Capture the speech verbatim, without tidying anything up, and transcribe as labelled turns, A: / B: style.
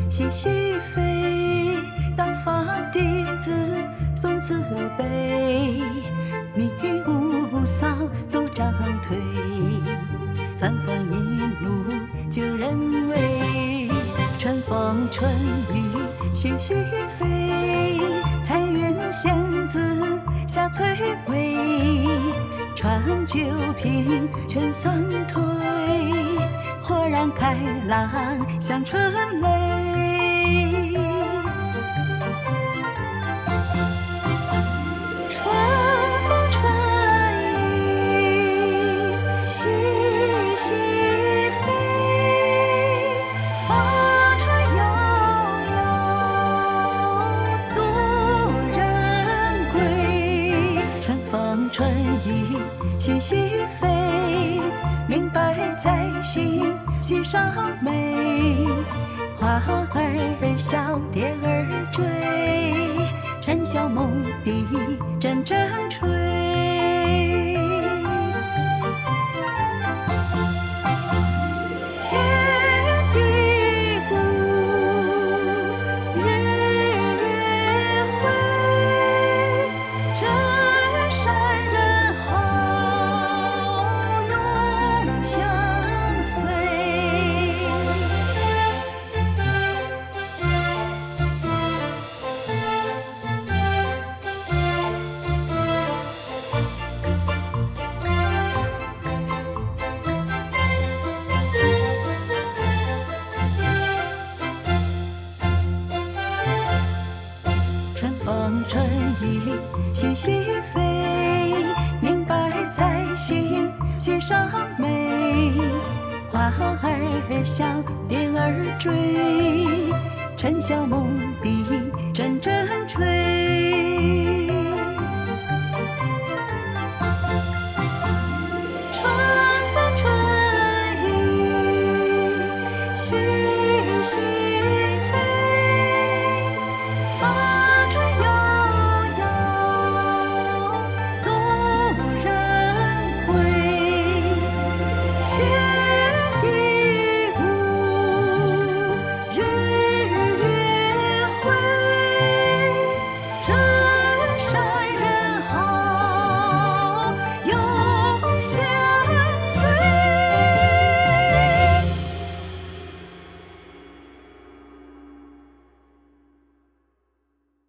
A: 细细飞，大发弟子送慈悲，弥无扫都长腿，三风一怒救人危，春风春雨细细飞，彩云仙子下翠微，传九品全算退，豁然开朗像春雷。春风春雨细细飞，发船悠悠渡人归。春风春雨细细飞，明白在心，心上美。花儿笑，蝶儿追，蝉箫梦笛阵阵吹。天地谷，日月辉，真善人好，永相随。春风春雨细细飞，明白在心，心上美。花儿笑，蝶儿追，蝉箫梦笛阵阵吹。